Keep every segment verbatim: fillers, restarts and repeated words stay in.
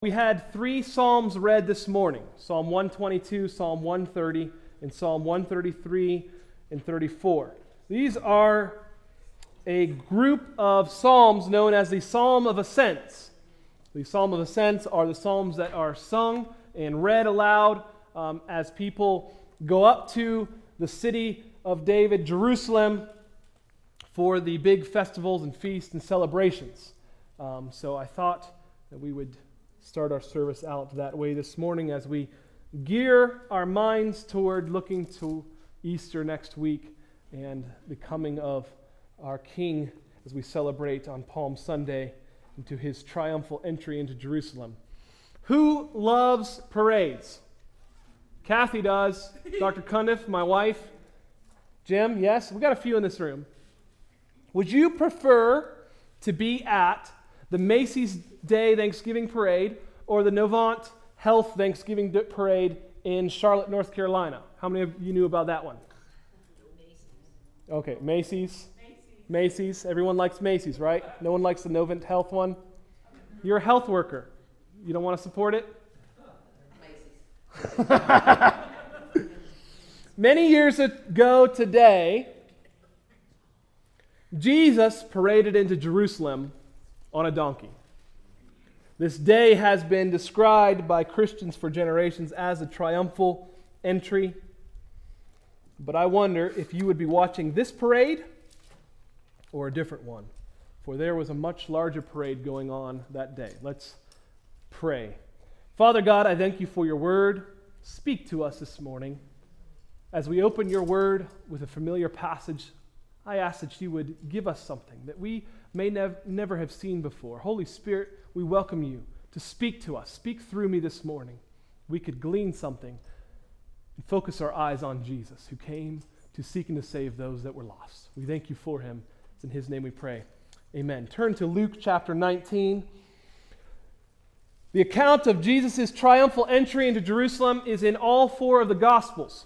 We had three Psalms read this morning, Psalm one twenty-two, Psalm one thirty, and Psalm one thirty-three and thirty-four. These are a group of Psalms known as the Psalm of Ascents. The Psalm of Ascents are the Psalms that are sung and read aloud um, as people go up to the city of David, Jerusalem, for the big festivals and feasts and celebrations. Um, so I thought that we would start our service out that way this morning as we gear our minds toward looking to Easter next week and the coming of our King as we celebrate on Palm Sunday into his triumphal entry into Jerusalem. Who loves parades? Kathy does. Doctor Cundiff, my wife. Jim, yes? We've got a few in this room. Would you prefer to be at the Macy's Day Thanksgiving Parade or the Novant Health Thanksgiving Parade in Charlotte, North Carolina? How many of you knew about that one? Okay, Macy's. Macy's. Macy's. Everyone likes Macy's, right? No one likes the Novant Health one? You're a health worker. You don't want to support it? Macy's. Many years ago today, Jesus paraded into Jerusalem on a donkey. This day has been described by Christians for generations as a triumphal entry. But I wonder if you would be watching this parade or a different one, for there was a much larger parade going on that day. Let's pray. Father God, I thank you for your word. Speak to us this morning. As we open your word with a familiar passage, I ask that you would give us something that we may nev- never have seen before. Holy Spirit, we welcome you to speak to us. Speak through me this morning. We could glean something and focus our eyes on Jesus, who came to seek and to save those that were lost. We thank you for him. It's in his name we pray. Amen. Turn to Luke chapter nineteen. The account of Jesus' triumphal entry into Jerusalem is in all four of the Gospels.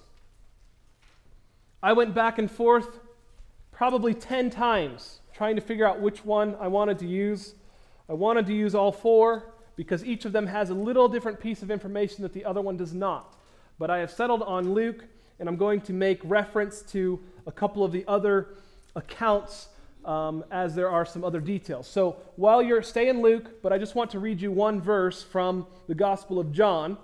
I went back and forth probably ten times trying to figure out which one I wanted to use. I wanted to use all four because each of them has a little different piece of information that the other one does not. But I have settled on Luke, and I'm going to make reference to a couple of the other accounts um, as there are some other details. So while you're stay in Luke, but I just want to read you one verse from the Gospel of John.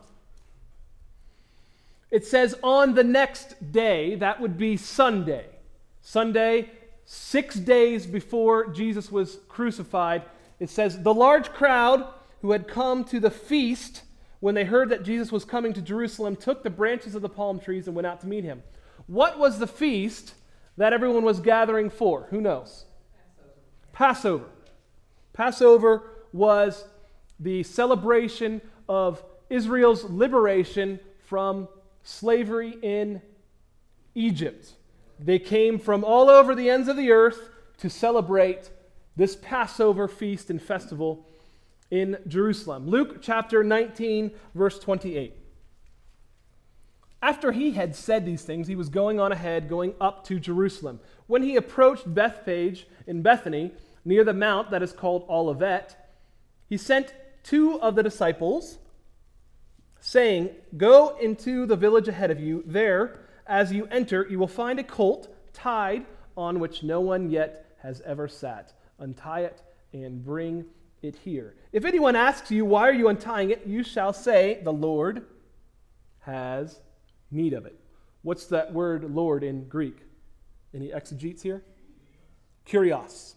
It says, on the next day, that would be Sunday. Sunday, six days before Jesus was crucified, it says, the large crowd who had come to the feast when they heard that Jesus was coming to Jerusalem took the branches of the palm trees and went out to meet him. What was the feast that everyone was gathering for? Who knows? Passover. Passover, Passover was the celebration of Israel's liberation from slavery in Egypt. They came from all over the ends of the earth to celebrate this Passover feast and festival in Jerusalem. Luke chapter nineteen, verse twenty-eight. After he had said these things, he was going on ahead, going up to Jerusalem. When he approached Bethphage in Bethany, near the mount that is called Olivet, he sent two of the disciples, saying, go into the village ahead of you. There, as you enter, you will find a colt tied on which no one yet has ever sat. Untie it and bring it here. If anyone asks you, why are you untying it? You shall say, the Lord has need of it. What's that word Lord in Greek? Any exegetes here? Kurios.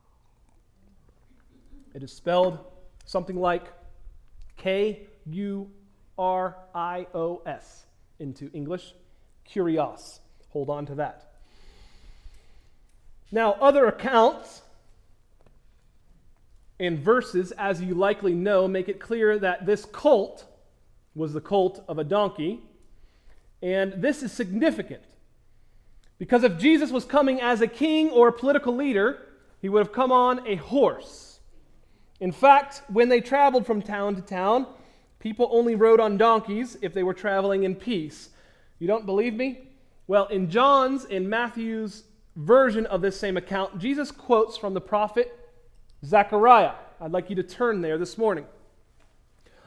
It is spelled something like K U R I O S into English. Kurios. Hold on to that. Now, other accounts and verses, as you likely know, make it clear that this colt was the colt of a donkey. And this is significant because if Jesus was coming as a king or a political leader, he would have come on a horse. In fact, when they traveled from town to town, people only rode on donkeys if they were traveling in peace. You don't believe me? Well, in John's and Matthew's version of this same account, Jesus quotes from the prophet Zechariah. I'd like you to turn there this morning.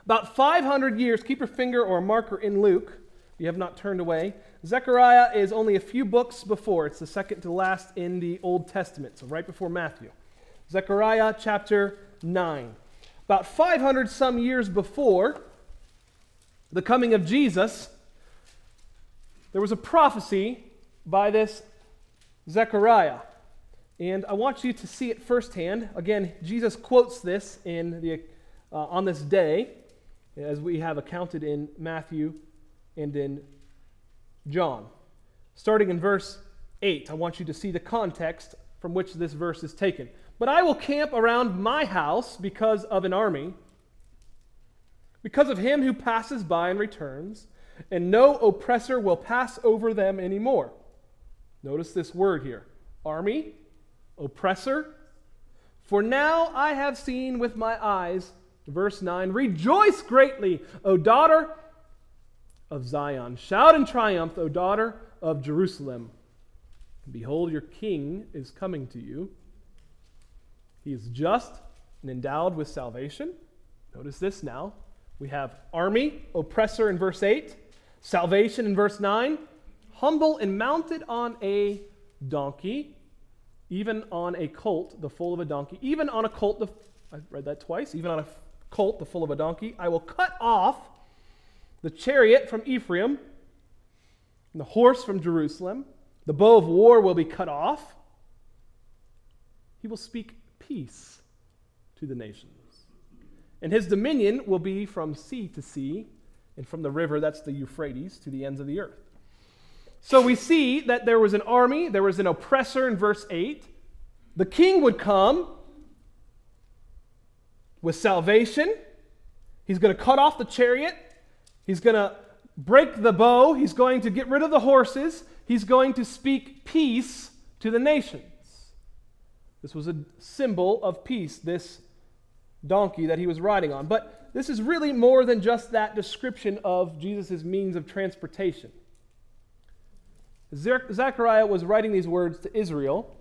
About five hundred years, keep your finger or a marker in Luke, if you have not turned away. Zechariah is only a few books before. It's the second to last in the Old Testament, so right before Matthew. Zechariah chapter nine. About five hundred some years before the coming of Jesus, there was a prophecy by this Zechariah. And I want you to see it firsthand. Again, Jesus quotes this in the uh, on this day, as we have accounted in Matthew and in John. Starting in verse eight, I want you to see the context from which this verse is taken. But I will camp around my house because of an army, because of him who passes by and returns, and no oppressor will pass over them anymore. Notice this word here, army, oppressor. For now I have seen with my eyes, verse nine, rejoice greatly, O daughter of Zion. Shout in triumph, O daughter of Jerusalem. Behold, your king is coming to you. He is just and endowed with salvation. Notice this now. We have army, oppressor in verse eight, salvation in verse nine, humble and mounted on a donkey, even on a colt, the foal of a donkey, even on a colt, the, I read that twice, even on a colt, the foal of a donkey. I will cut off the chariot from Ephraim, and the horse from Jerusalem. The bow of war will be cut off. He will speak peace to the nations. And his dominion will be from sea to sea, and from the river, that's the Euphrates, to the ends of the earth. So we see that there was an army, there was an oppressor in verse eight. The king would come with salvation. He's going to cut off the chariot. He's going to break the bow. He's going to get rid of the horses. He's going to speak peace to the nations. This was a symbol of peace, this donkey that he was riding on. But this is really more than just that description of Jesus' means of transportation. Zechariah was writing these words to Israel.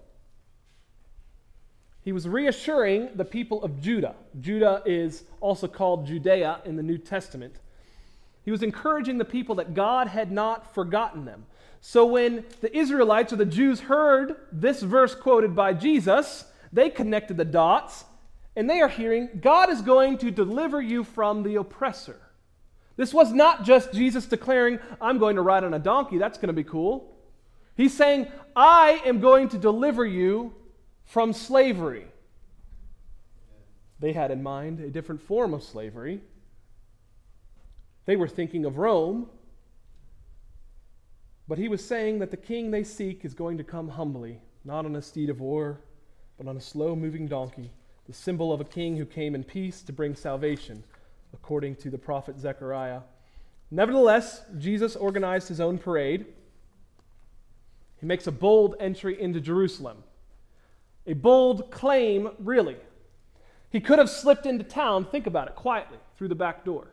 He was reassuring the people of Judah. Judah is also called Judea in the New Testament. He was encouraging the people that God had not forgotten them. So when the Israelites or the Jews heard this verse quoted by Jesus, they connected the dots, and they are hearing, God is going to deliver you from the oppressor. This was not just Jesus declaring, I'm going to ride on a donkey, that's going to be cool. He's saying, I am going to deliver you from slavery. They had in mind a different form of slavery. They were thinking of Rome. But he was saying that the king they seek is going to come humbly, not on a steed of war, but on a slow-moving donkey, the symbol of a king who came in peace to bring salvation, according to the prophet Zechariah. Nevertheless, Jesus organized his own parade. He makes a bold entry into Jerusalem. A bold claim, really. He could have slipped into town, think about it, quietly, through the back door.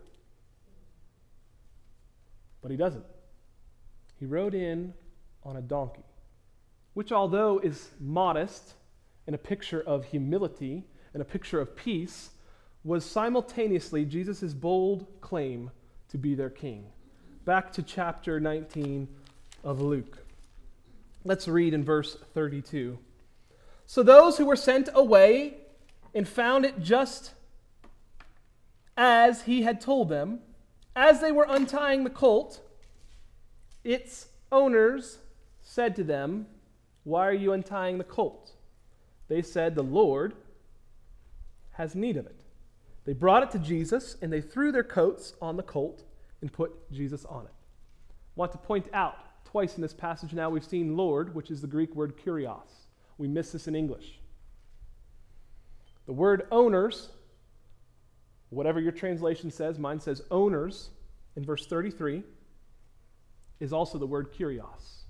But he doesn't. He rode in on a donkey, which although is modest and a picture of humility and a picture of peace, was simultaneously Jesus' bold claim to be their king. Back to chapter nineteen of Luke. Let's read in verse thirty-two. So those who were sent away and found it just as he had told them, as they were untying the colt, its owners said to them, why are you untying the colt? They said, the Lord has need of it. They brought it to Jesus, and they threw their coats on the colt and put Jesus on it. I want to point out, twice in this passage now we've seen Lord, which is the Greek word kurios. We miss this in English. The word owners, whatever your translation says, mine says owners, in verse thirty-three, is also the word kurios.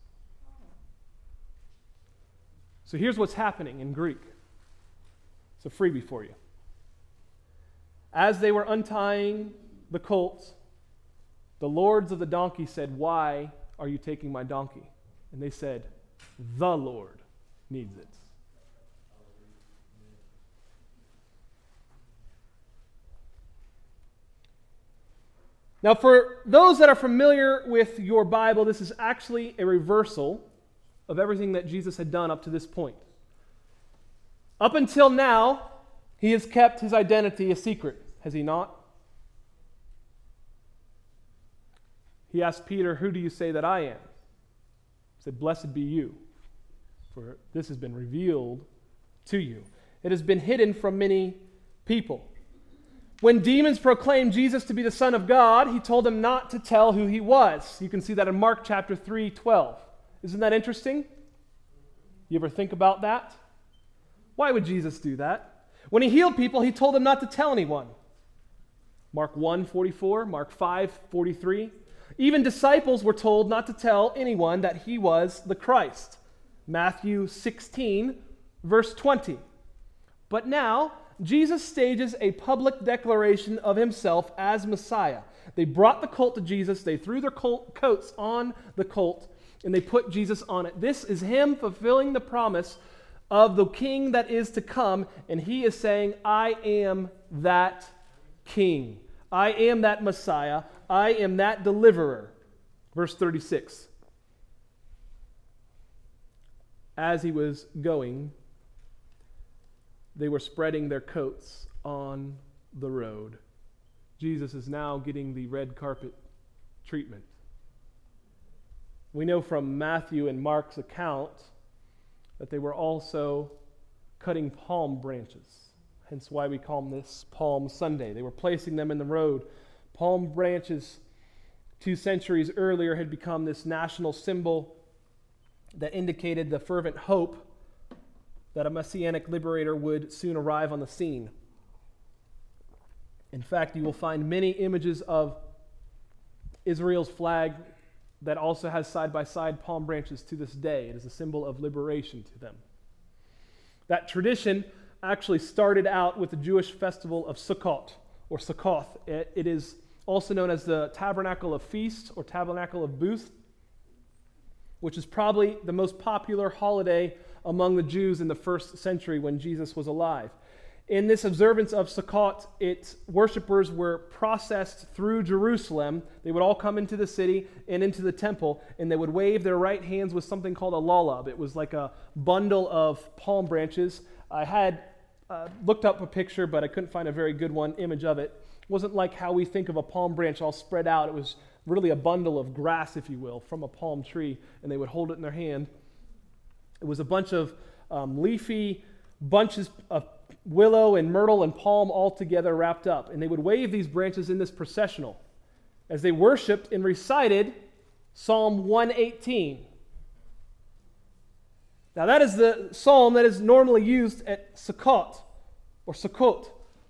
So here's what's happening in Greek. It's a freebie for you. As they were untying the colt, the lords of the donkey said, why are you taking my donkey? And they said, the Lord needs it. Now, for those that are familiar with your Bible, this is actually a reversal of everything that Jesus had done up to this point. Up until now, he has kept his identity a secret, has he not? He asked Peter, "Who do you say that I am?" He said, "Blessed be you, for this has been revealed to you. It has been hidden from many people." When demons proclaimed Jesus to be the Son of God, he told them not to tell who he was. You can see that in Mark chapter three, twelve. Isn't that interesting? You ever think about that? Why would Jesus do that? When he healed people, he told them not to tell anyone. Mark one, forty-four, Mark five, forty-three. Even disciples were told not to tell anyone that he was the Christ. Matthew sixteen, verse twenty. But now, Jesus stages a public declaration of himself as Messiah. They brought the colt to Jesus, they threw their colt, coats on the colt, and they put Jesus on it. This is him fulfilling the promise of the king that is to come, and he is saying, "I am that king. I am that Messiah. I am that deliverer." Verse thirty-six. As he was going, they were spreading their coats on the road. Jesus is now getting the red carpet treatment. We know from Matthew and Mark's account that they were also cutting palm branches, hence why we call this Palm Sunday. They were placing them in the road. Palm branches, two centuries earlier, had become this national symbol that indicated the fervent hope that a messianic liberator would soon arrive on the scene. In fact, you will find many images of Israel's flag that also has side-by-side palm branches to this day. It is a symbol of liberation to them. That tradition actually started out with the Jewish festival of Sukkot, or Sukkoth. It, it is also known as the Tabernacle of Feast, or Tabernacle of Booth, which is probably the most popular holiday among the Jews in the first century when Jesus was alive. In this observance of Sukkot, its worshipers were processed through Jerusalem. They would all come into the city and into the temple, and they would wave their right hands with something called a lulab. It was like a bundle of palm branches. I had uh, looked up a picture, but I couldn't find a very good one image of it. It wasn't like how we think of a palm branch all spread out. It was really a bundle of grass, if you will, from a palm tree, and they would hold it in their hand. It was a bunch of um, leafy bunches of willow and myrtle and palm all together wrapped up. And they would wave these branches in this processional as they worshiped and recited Psalm one eighteen. Now that is the psalm that is normally used at Sukkot or Sukkot.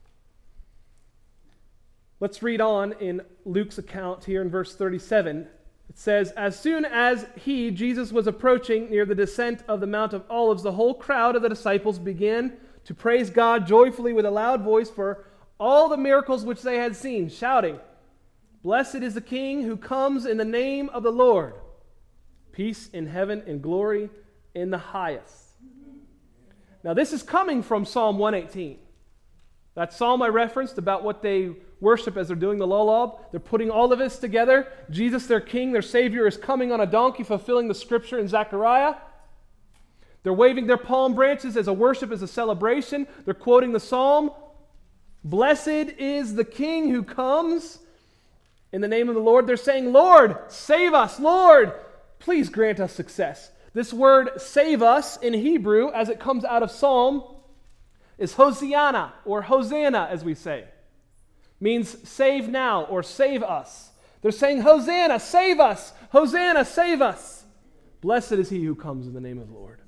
Let's read on in Luke's account here in verse thirty-seven. It says, "As soon as he, Jesus, was approaching near the descent of the Mount of Olives, the whole crowd of the disciples began to praise God joyfully with a loud voice for all the miracles which they had seen, shouting, 'Blessed is the King who comes in the name of the Lord. Peace in heaven and glory in the highest.'" Now this is coming from Psalm one eighteen. That psalm I referenced about what they worship as they're doing the lullab. They're putting all of this together. Jesus, their King, their Savior, is coming on a donkey, fulfilling the scripture in Zechariah. They're waving their palm branches as a worship, as a celebration. They're quoting the psalm. "Blessed is the King who comes in the name of the Lord." They're saying, "Lord, save us. Lord, please grant us success." This word "save us" in Hebrew, as it comes out of Psalm, is Hosiana, or Hosanna, as we say. Means save now, or save us. They're saying, "Hosanna, save us! Hosanna, save us! Blessed is he who comes in the name of the Lord."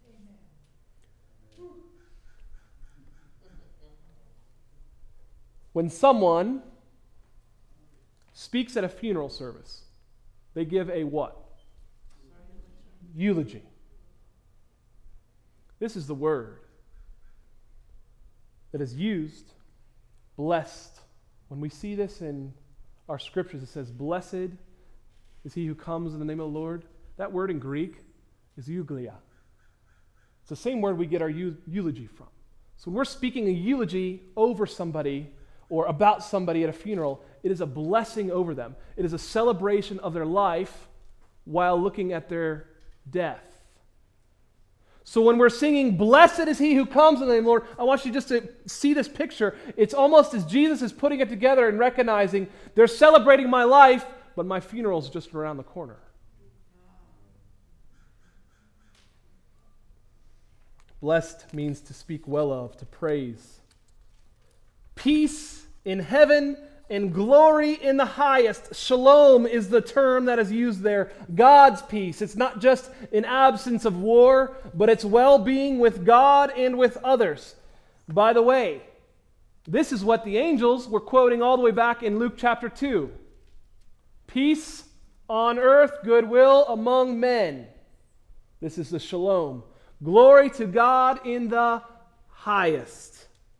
When someone speaks at a funeral service, they give a what? Eulogy. This is the word that is used, blessed. When we see this in our scriptures, it says, "Blessed is he who comes in the name of the Lord." That word in Greek is euglia. It's the same word we get our eulogy from. So when we're speaking a eulogy over somebody, or about somebody at a funeral, it is a blessing over them. It is a celebration of their life while looking at their death. So when we're singing, "Blessed is he who comes in the name of the Lord," I want you just to see this picture. It's almost as Jesus is putting it together and recognizing they're celebrating my life, but my funeral's just around the corner. Blessed means to speak well of, to praise. Peace in heaven and glory in the highest. Shalom is the term that is used there. God's peace. It's not just an absence of war, but it's well-being with God and with others. By the way, this is what the angels were quoting all the way back in Luke chapter two. Peace on earth, goodwill among men. This is the shalom. Glory to God in the highest.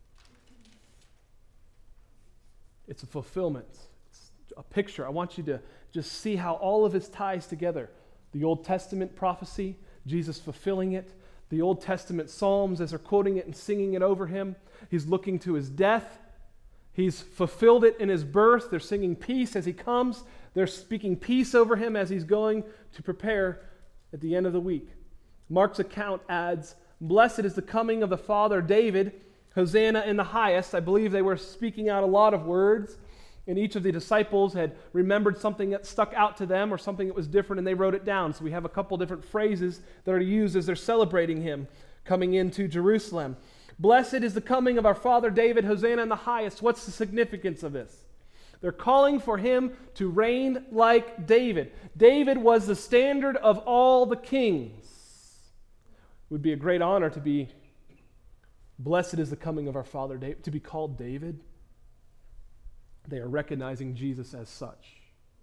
It's a fulfillment. It's a picture. I want you to just see how all of this ties together. The Old Testament prophecy, Jesus fulfilling it. The Old Testament Psalms, as they're quoting it and singing it over him. He's looking to his death. He's fulfilled it in his birth. They're singing peace as he comes. They're speaking peace over him as he's going to prepare at the end of the week. Mark's account adds, "Blessed is the coming of the Father David, Hosanna in the highest." I believe they were speaking out a lot of words, and each of the disciples had remembered something that stuck out to them or something that was different, and they wrote it down. So we have a couple different phrases that are used as they're celebrating him coming into Jerusalem. Blessed is the coming of our Father David, Hosanna in the highest. What's the significance of this? They're calling for him to reign like David. David was the standard of all the kings. It would be a great honor to be blessed is the coming of our Father David, to be called David. They are recognizing Jesus as such.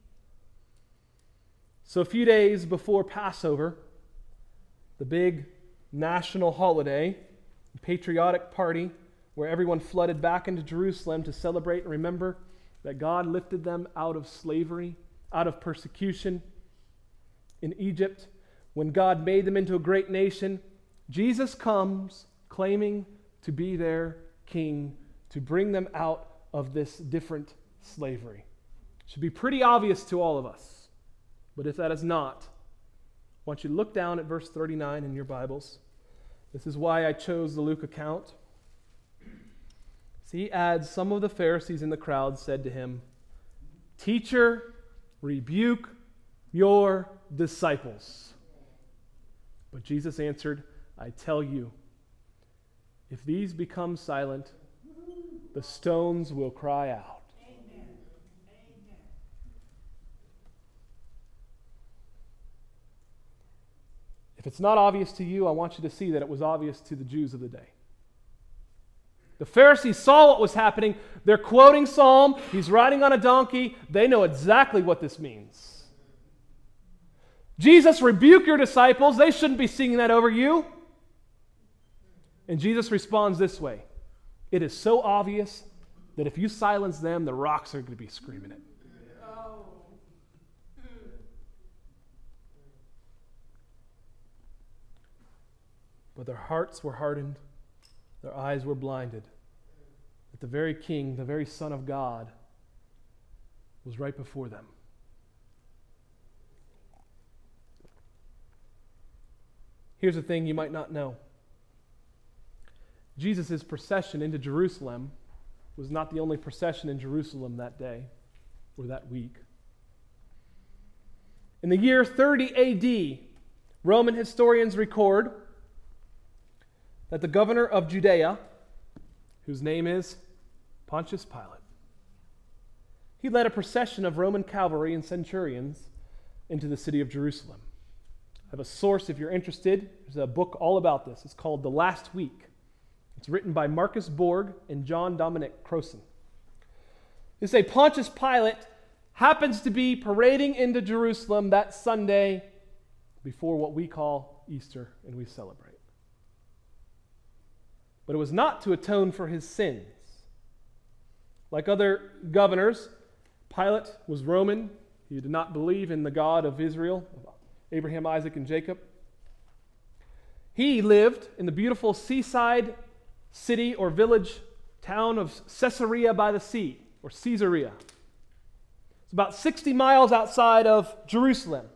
So a few days before Passover, the big national holiday, patriotic party, where everyone flooded back into Jerusalem to celebrate and remember that God lifted them out of slavery, out of persecution in Egypt. When God made them into a great nation, Jesus comes claiming to be their king, to bring them out of this different slavery. It should be pretty obvious to all of us. But if that is not, I want you to look down at verse thirty-nine in your Bibles. This is why I chose the Luke account. See, he adds, "Some of the Pharisees in the crowd said to him, 'Teacher, rebuke your disciples.' But Jesus answered, 'I tell you, if these become silent, the stones will cry out.'" Amen. Amen. If it's not obvious to you, I want you to see that it was obvious to the Jews of the day. The Pharisees saw what was happening. They're quoting Psalm. He's riding on a donkey. They know exactly what this means. Jesus, rebuke your disciples. They shouldn't be singing that over you. And Jesus responds this way. It is so obvious that if you silence them, the rocks are going to be screaming it. Oh. But their hearts were hardened. Their eyes were blinded. That the very King, the very Son of God, was right before them. Here's the thing you might not know. Jesus' procession into Jerusalem was not the only procession in Jerusalem that day or that week. In the year thirty A D, Roman historians record that the governor of Judea, whose name is Pontius Pilate, he led a procession of Roman cavalry and centurions into the city of Jerusalem. I have a source if you're interested. There's a book all about this. It's called The Last Week. It's written by Marcus Borg and John Dominic Crossan. They say Pontius Pilate happens to be parading into Jerusalem that Sunday before what we call Easter and we celebrate. But it was not to atone for his sins. Like other governors, Pilate was Roman. He did not believe in the God of Israel, Abraham, Isaac, and Jacob. He lived in the beautiful seaside city or village town of Caesarea by the sea, or Caesarea. It's about sixty miles outside of Jerusalem.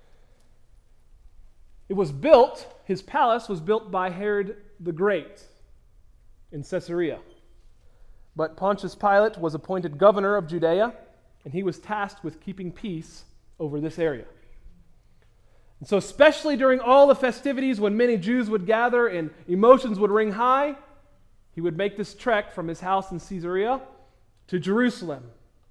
It was built, his palace was built by Herod the Great in Caesarea. But Pontius Pilate was appointed governor of Judea, and he was tasked with keeping peace over this area. And so especially during all the festivities when many Jews would gather and emotions would ring high, he would make this trek from his house in Caesarea to Jerusalem.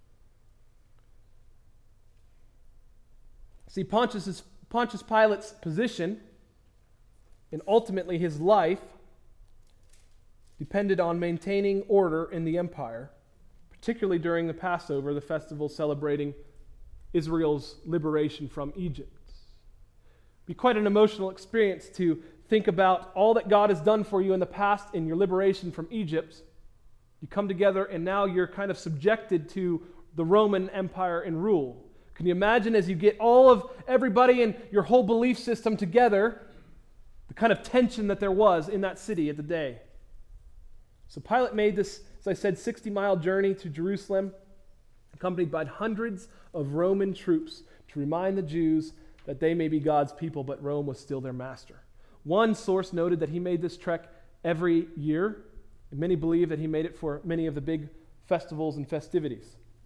See, Pontius, Pontius Pilate's position and ultimately his life depended on maintaining order in the empire, particularly during the Passover, the festival celebrating Israel's liberation from Egypt. It'd be quite an emotional experience to think about all that God has done for you in the past in your liberation from Egypt. You come together and now you're kind of subjected to the Roman Empire and rule. Can you imagine as you get all of everybody and your whole belief system together, the kind of tension that there was in that city at the day? So Pilate made this, as I said, sixty-mile journey to Jerusalem, accompanied by hundreds of Roman troops to remind the Jews that they may be God's people, but Rome was still their master. One source noted that he made this trek every year, and many believe that he made it for many of the big festivals and festivities.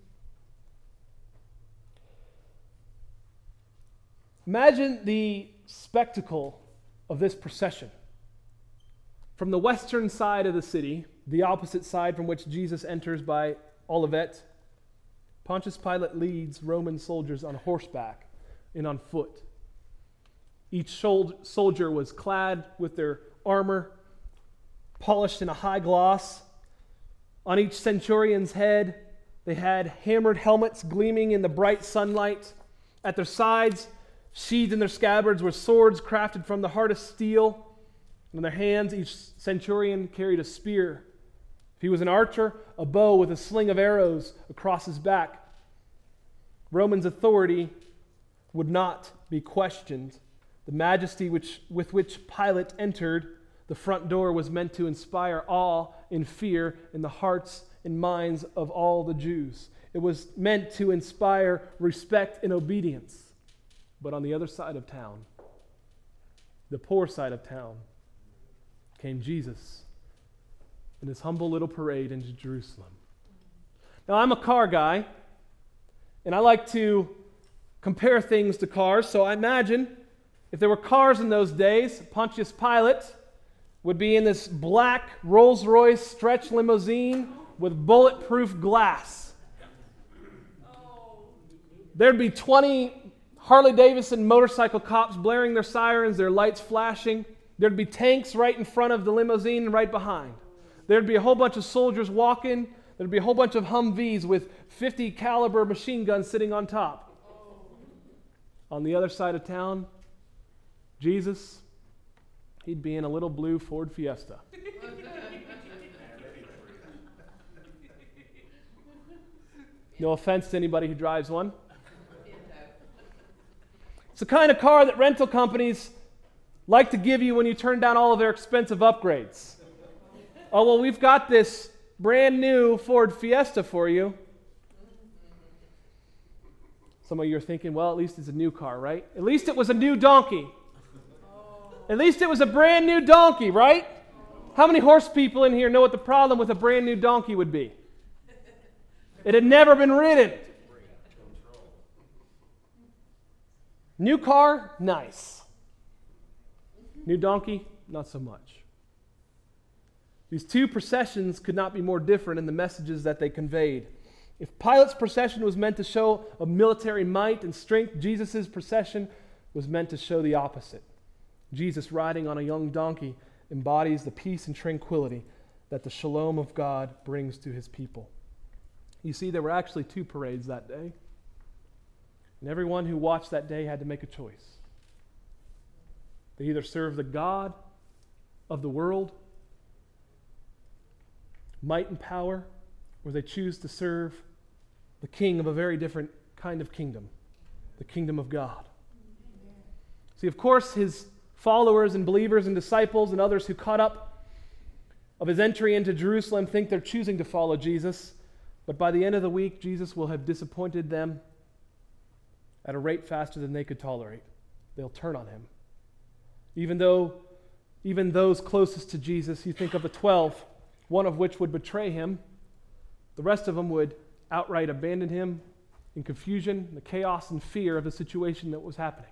Imagine the spectacle of this procession. From the western side of the city, the opposite side from which Jesus enters by Olivet, Pontius Pilate leads Roman soldiers on horseback and on foot. Each soldier was clad with their armor, polished in a high gloss. On each centurion's head, they had hammered helmets gleaming in the bright sunlight. At their sides, sheathed in their scabbards, were swords crafted from the hardest steel. In their hands, each centurion carried a spear. If he was an archer, a bow with a sling of arrows across his back. Roman's authority would not be questioned. The majesty which, with which Pilate entered the front door was meant to inspire awe and fear in the hearts and minds of all the Jews. It was meant to inspire respect and obedience. But on the other side of town, the poor side of town, came Jesus in his humble little parade into Jerusalem. Now, I'm a car guy, and I like to compare things to cars, so I imagine if there were cars in those days, Pontius Pilate would be in this black Rolls-Royce stretch limousine with bulletproof glass. There'd be twenty Harley-Davidson motorcycle cops blaring their sirens, their lights flashing. There'd be tanks right in front of the limousine and right behind. There'd be a whole bunch of soldiers walking. There'd be a whole bunch of Humvees with fifty caliber machine guns sitting on top. On the other side of town, Jesus, he'd be in a little blue Ford Fiesta. No offense to anybody who drives one. It's the kind of car that rental companies like to give you when you turn down all of their expensive upgrades. Oh, well, we've got this brand new Ford Fiesta for you. Some of you are thinking, well, at least it's a new car, right? At least it was a new donkey. At least it was a brand new donkey, right? How many horse people in here know what the problem with a brand new donkey would be? It had never been ridden. New car, nice. New donkey, not so much. These two processions could not be more different in the messages that they conveyed. If Pilate's procession was meant to show a military might and strength, Jesus' procession was meant to show the opposite. Jesus riding on a young donkey embodies the peace and tranquility that the shalom of God brings to his people. You see, there were actually two parades that day. And everyone who watched that day had to make a choice. They either serve the God of the world, might and power, or they choose to serve the king of a very different kind of kingdom, the kingdom of God. See, of course, his followers and believers and disciples and others who caught up of his entry into Jerusalem think they're choosing to follow Jesus, but by the end of the week, Jesus will have disappointed them at a rate faster than they could tolerate. They'll turn on him. Even though, even those closest to Jesus, you think of the twelve, one of which would betray him, the rest of them would outright abandon him in confusion, the chaos and fear of the situation that was happening.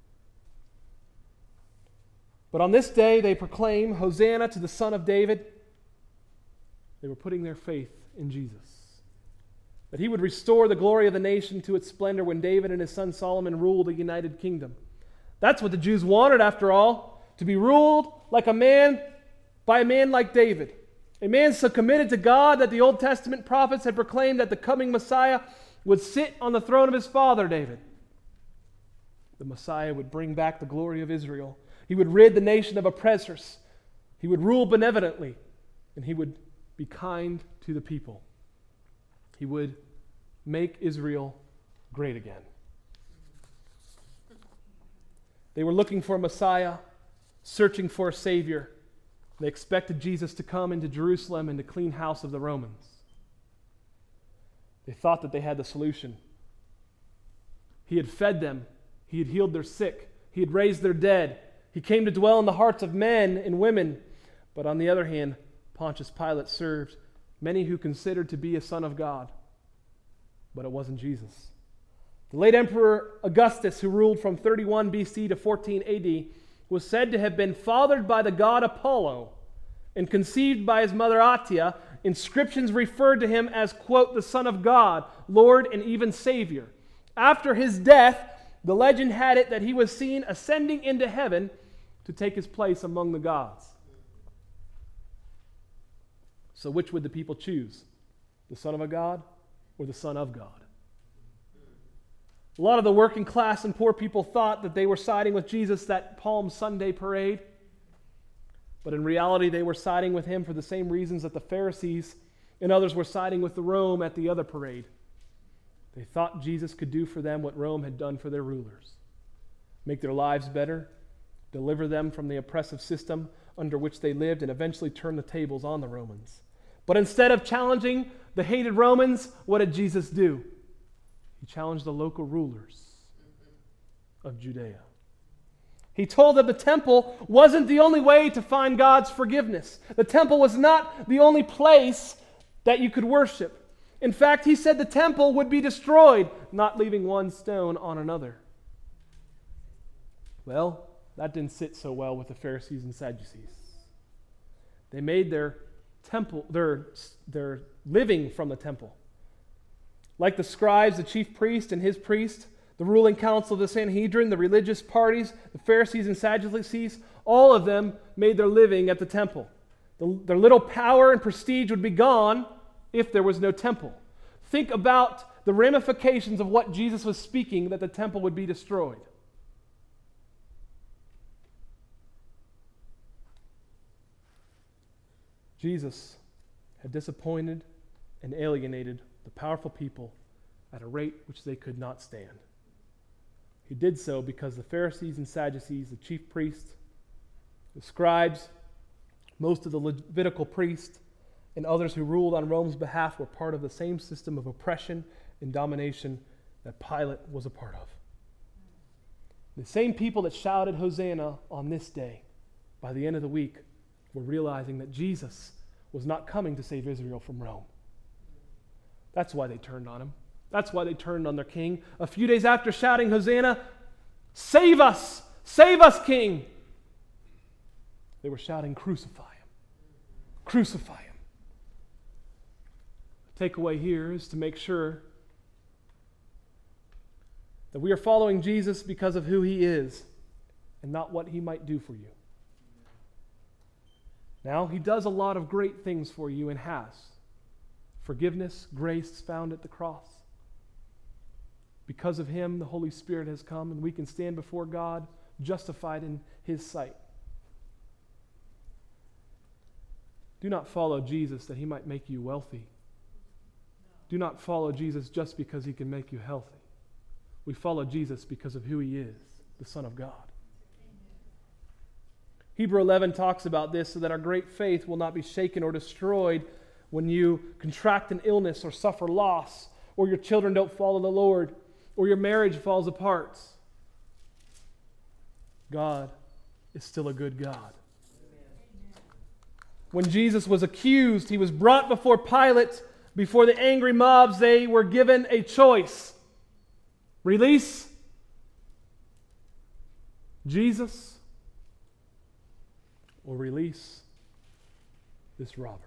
But on this day, they proclaim, Hosanna to the Son of David. They were putting their faith in Jesus. That he would restore the glory of the nation to its splendor when David and his son Solomon ruled a united kingdom. That's what the Jews wanted, after all, to be ruled like a man by a man like David. A man so committed to God that the Old Testament prophets had proclaimed that the coming Messiah would sit on the throne of his father David. The Messiah would bring back the glory of Israel. He would rid the nation of oppressors. He would rule benevolently, and he would be kind to the people. He would make Israel great again. They were looking for a Messiah, searching for a Savior. They expected Jesus to come into Jerusalem and to clean house of the Romans. They thought that they had the solution. He had fed them. He had healed their sick. He had raised their dead. He came to dwell in the hearts of men and women. But on the other hand, Pontius Pilate served many who considered to be a son of God. But it wasn't Jesus. The late Emperor Augustus, who ruled from thirty-one B C to fourteen A D, was said to have been fathered by the god Apollo and conceived by his mother Atia. Inscriptions referred to him as, quote, the Son of God, Lord, and even Savior. After his death, the legend had it that he was seen ascending into heaven to take his place among the gods. So which would the people choose? The Son of a God or the Son of God? A lot of the working class and poor people thought that they were siding with Jesus that Palm Sunday parade. But in reality, they were siding with him for the same reasons that the Pharisees and others were siding with the Rome at the other parade. They thought Jesus could do for them what Rome had done for their rulers. Make their lives better, deliver them from the oppressive system under which they lived, and eventually turn the tables on the Romans. But instead of challenging the hated Romans, what did Jesus do? He challenged the local rulers of Judea. He told them the temple wasn't the only way to find God's forgiveness. The temple was not the only place that you could worship. In fact, he said the temple would be destroyed, not leaving one stone on another. Well, that didn't sit so well with the Pharisees and Sadducees. They made their temple, their, their living from the temple. Like the scribes, the chief priest and his priest, the ruling council of the Sanhedrin, the religious parties, the Pharisees and Sadducees, all of them made their living at the temple. The, their little power and prestige would be gone if there was no temple. Think about the ramifications of what Jesus was speaking, that the temple would be destroyed. Jesus had disappointed and alienated the powerful people at a rate which they could not stand. He did so because the Pharisees and Sadducees, the chief priests, the scribes, most of the Levitical priests, and others who ruled on Rome's behalf were part of the same system of oppression and domination that Pilate was a part of. The same people that shouted Hosanna on this day, by the end of the week, were realizing that Jesus was not coming to save Israel from Rome. That's why they turned on him. That's why they turned on their king. A few days after shouting Hosanna, save us, save us, King, they were shouting, crucify him, crucify him. The takeaway here is to make sure that we are following Jesus because of who he is and not what he might do for you. Now, he does a lot of great things for you and has. Forgiveness, grace found at the cross. Because of him, the Holy Spirit has come and we can stand before God justified in his sight. Do not follow Jesus that he might make you wealthy. Do not follow Jesus just because he can make you healthy. We follow Jesus because of who he is, the Son of God. Hebrew eleven talks about this so that our great faith will not be shaken or destroyed when you contract an illness or suffer loss, or your children don't follow the Lord, or your marriage falls apart. God is still a good God. When Jesus was accused, he was brought before Pilate. Before the angry mobs, they were given a choice. Release Jesus or release this robber.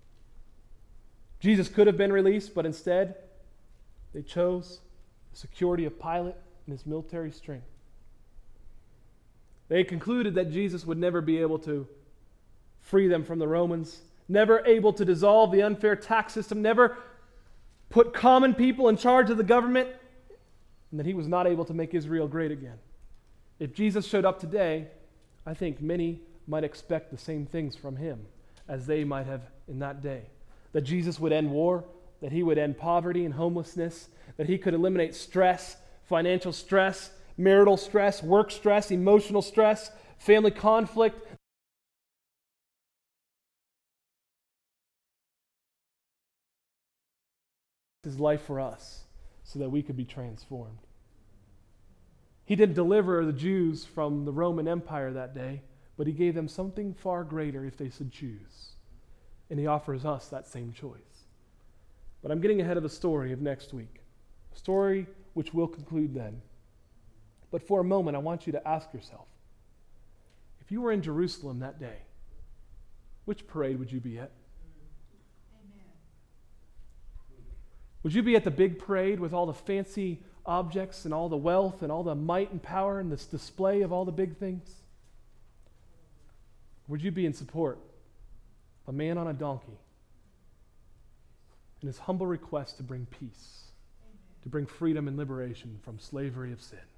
Jesus could have been released, but instead they chose the security of Pilate and his military strength. They concluded that Jesus would never be able to free them from the Romans, never able to dissolve the unfair tax system, never put common people in charge of the government, and that he was not able to make Israel great again. If Jesus showed up today, I think many might expect the same things from him as they might have in that day. That Jesus would end war, that he would end poverty and homelessness, that he could eliminate stress, financial stress, marital stress, work stress, emotional stress, family conflict. His life for us so that we could be transformed. He didn't deliver the Jews from the Roman Empire that day, but he gave them something far greater if they should choose. And he offers us that same choice. But I'm getting ahead of the story of next week, a story which will conclude then. But for a moment, I want you to ask yourself, if you were in Jerusalem that day, which parade would you be at? Would you be at the big parade with all the fancy objects and all the wealth and all the might and power and this display of all the big things? Would you be in support of a man on a donkey and his humble request to bring peace, to bring freedom and liberation from slavery of sin?